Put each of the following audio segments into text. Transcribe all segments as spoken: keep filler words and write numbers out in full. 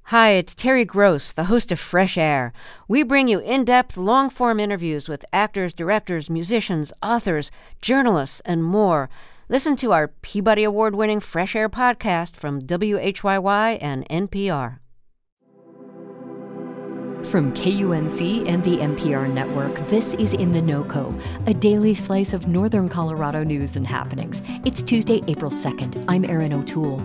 Hi, it's Terry Gross, the host of Fresh Air. We bring you in-depth, long-form interviews with actors, directors, musicians, authors, journalists, and more. Listen to our Peabody Award-winning Fresh Air podcast from W H Y Y and N P R. From K U N C and the N P R network, this is In the NoCo, a daily slice of Northern Colorado news and happenings. It's Tuesday, April second. I'm Erin O'Toole.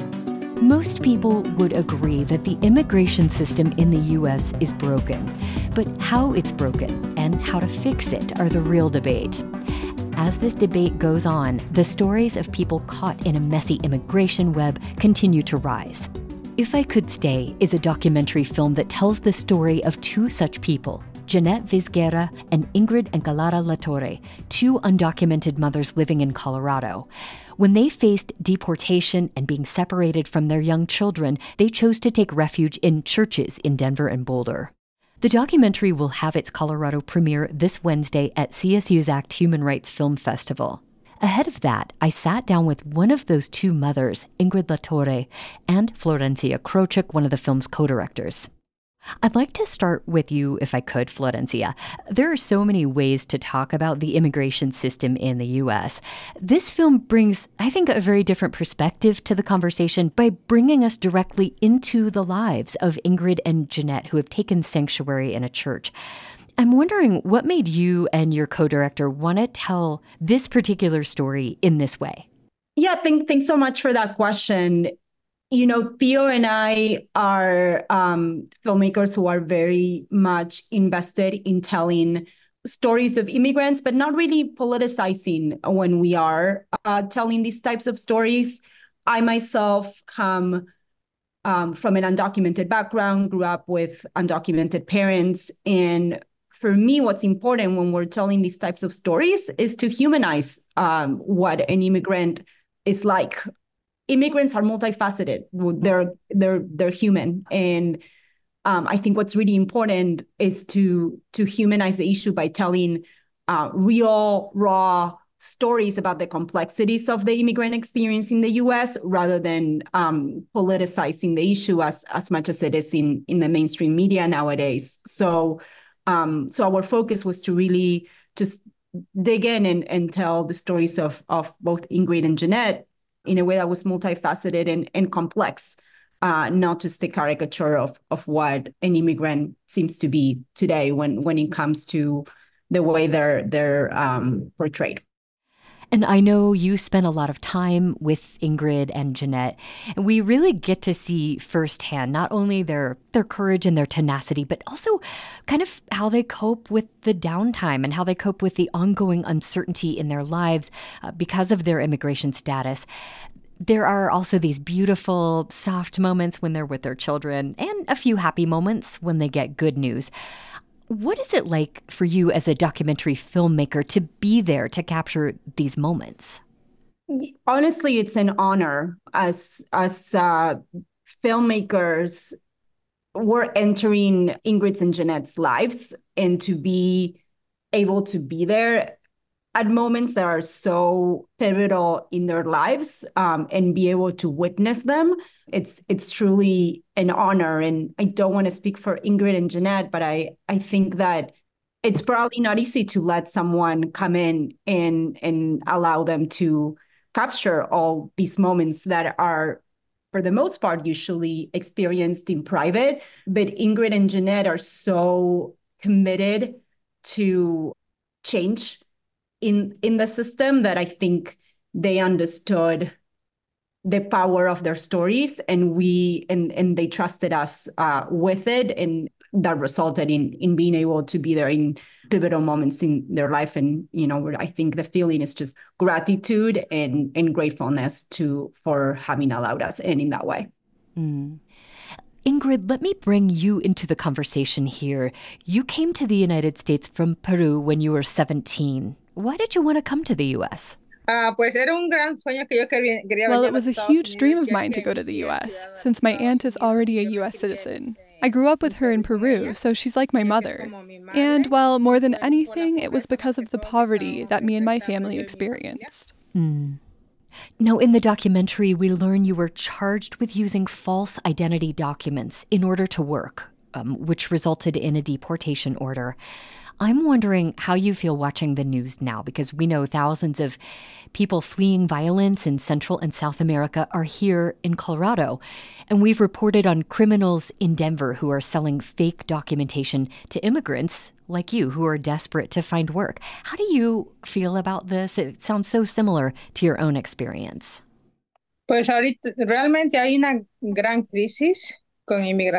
Most people would agree that the immigration system in the U S is broken. But how it's broken and how to fix it are the real debate. As this debate goes on, the stories of people caught in a messy immigration web continue to rise. If I Could Stay is a documentary film that tells the story of two such people, Jeanette Vizguera and Ingrid Encalada Latorre, two undocumented mothers living in Colorado. When they faced deportation and being separated from their young children, they chose to take refuge in churches in Denver and Boulder. The documentary will have its Colorado premiere this Wednesday at C S U's ACT Human Rights Film Festival. Ahead of that, I sat down with one of those two mothers, Ingrid Latorre, and Florencia Krochuk, one of the film's co-directors. I'd like to start with you, if I could, Florencia. There are so many ways to talk about the immigration system in the U S. This film brings, I think, a very different perspective to the conversation by bringing us directly into the lives of Ingrid and Jeanette, who have taken sanctuary in a church. I'm wondering what made you and your co-director want to tell this particular story in this way? Yeah, thank, thanks so much for that question. You know, Theo and I are um, filmmakers who are very much invested in telling stories of immigrants, but not really politicizing when we are uh, telling these types of stories. I myself come um, from an undocumented background, grew up with undocumented parents. And for me, what's important when we're telling these types of stories is to humanize um, what an immigrant is like. Immigrants are multifaceted. They're they're they're human, and um, I think what's really important is to to humanize the issue by telling uh, real, raw stories about the complexities of the immigrant experience in the U S, rather than um, politicizing the issue as as much as it is in in the mainstream media nowadays. So, um, so our focus was to really just dig in and and tell the stories of of both Ingrid and Jeanette in a way that was multifaceted and, and complex, uh, not just a caricature of, of what an immigrant seems to be today when, when it comes to the way they're, they're um, portrayed. And I know you spent a lot of time with Ingrid and Jeanette, and we really get to see firsthand not only their their courage and their tenacity, but also kind of how they cope with the downtime and how they cope with the ongoing uncertainty in their lives uh, because of their immigration status. There are also these beautiful, soft moments when they're with their children, and a few happy moments when they get good news. What is it like for you as a documentary filmmaker to be there to capture these moments? Honestly, it's an honor. As as uh, filmmakers, we're entering Ingrid's and Jeanette's lives, and to be able to be there at moments that are so pivotal in their lives, um, and be able to witness them, it's it's truly an honor. And I don't want to speak for Ingrid and Jeanette, but I, I think that it's probably not easy to let someone come in and, and allow them to capture all these moments that are, for the most part, usually experienced in private. But Ingrid and Jeanette are so committed to change in in the system that I think they understood the power of their stories, and we and and they trusted us uh, with it, and that resulted in in being able to be there in pivotal moments in their life. And you know, I think the feeling is just gratitude and and gratefulness to for having allowed us in in that way. Mm. Ingrid, let me bring you into the conversation here. You came to the United States from Peru when you were seventeen. Why did you want to come to the U S? Well, it was a huge dream of mine to go to the U S, since my aunt is already a U S citizen. I grew up with her in Peru, so she's like my mother. And, well, more than anything, it was because of the poverty that me and my family experienced. Mm. Now, in the documentary, we learn you were charged with using false identity documents in order to work, um, which resulted in a deportation order. I'm wondering how you feel watching the news now, because we know thousands of people fleeing violence in Central and South America are here in Colorado. And we've reported on criminals in Denver who are selling fake documentation to immigrants like you who are desperate to find work. How do you feel about this? It sounds so similar to your own experience. Pues ahorita realmente hay una gran crisis. Well,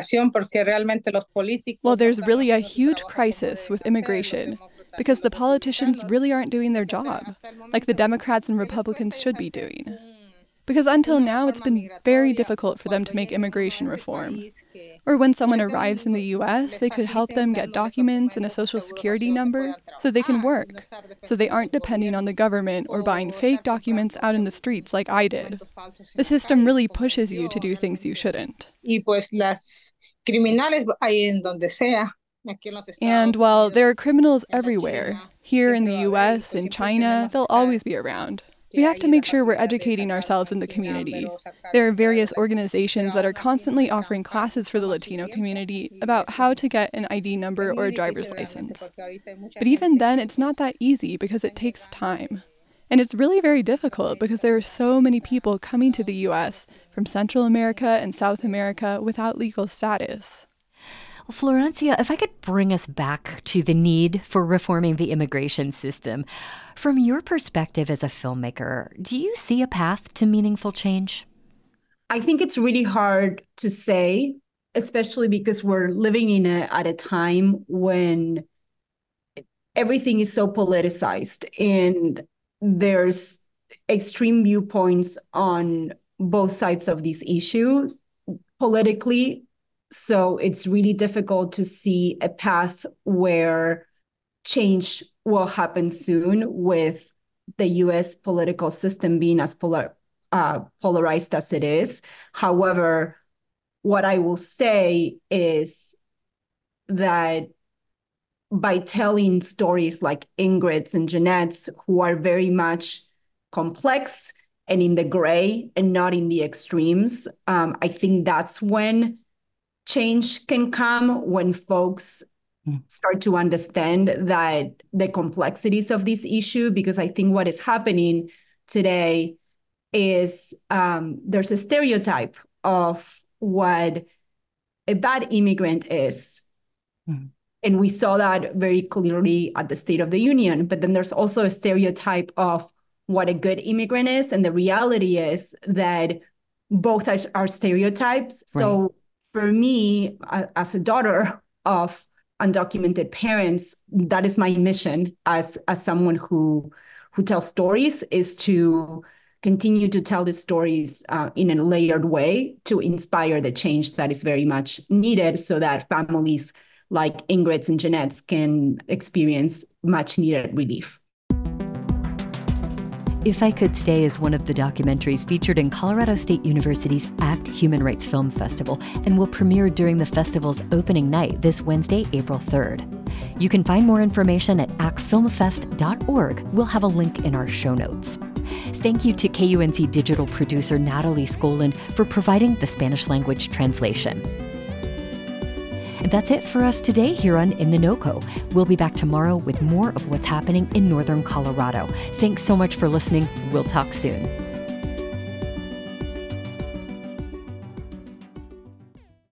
there's really a huge crisis with immigration because the politicians really aren't doing their job, like the Democrats and Republicans should be doing. Because until now, it's been very difficult for them to make immigration reform. Or when someone arrives in the U S, they could help them get documents and a social security number so they can work, so they aren't depending on the government or buying fake documents out in the streets like I did. The system really pushes you to do things you shouldn't. And while there are criminals everywhere, here in the U S, in China, they'll always be around. We have to make sure we're educating ourselves in the community. There are various organizations that are constantly offering classes for the Latino community about how to get an I D number or a driver's license. But even then, it's not that easy because it takes time. And it's really very difficult because there are so many people coming to the U S from Central America and South America without legal status. Well, Florencia, if I could bring us back to the need for reforming the immigration system, from your perspective as a filmmaker, do you see a path to meaningful change? I think it's really hard to say, especially because we're living in a, at a time when everything is so politicized and there's extreme viewpoints on both sides of these issues politically. So it's really difficult to see a path where change will happen soon with the U S political system being as polar, uh, polarized as it is. However, what I will say is that by telling stories like Ingrid's and Jeanette's, who are very much complex and in the gray and not in the extremes, um, I think that's when change can come, when folks mm. start to understand that the complexities of this issue, because I think what is happening today is um, there's a stereotype of what a bad immigrant is. Mm. And we saw that very clearly at the State of the Union. But then there's also a stereotype of what a good immigrant is. And the reality is that both are, are stereotypes. Right. So for me, as a daughter of undocumented parents, that is my mission as, as someone who, who tells stories, is to continue to tell the stories uh, in a layered way to inspire the change that is very much needed so that families like Ingrid's and Jeanette's can experience much needed relief. If I Could Stay is one of the documentaries featured in Colorado State University's ACT Human Rights Film Festival and will premiere during the festival's opening night this Wednesday, April third. You can find more information at act film fest dot org. We'll have a link in our show notes. Thank you to K U N C digital producer Natalie Skolin for providing the Spanish language translation. And that's it for us today here on In the NoCo. We'll be back tomorrow with more of what's happening in northern Colorado. Thanks so much for listening. We'll talk soon.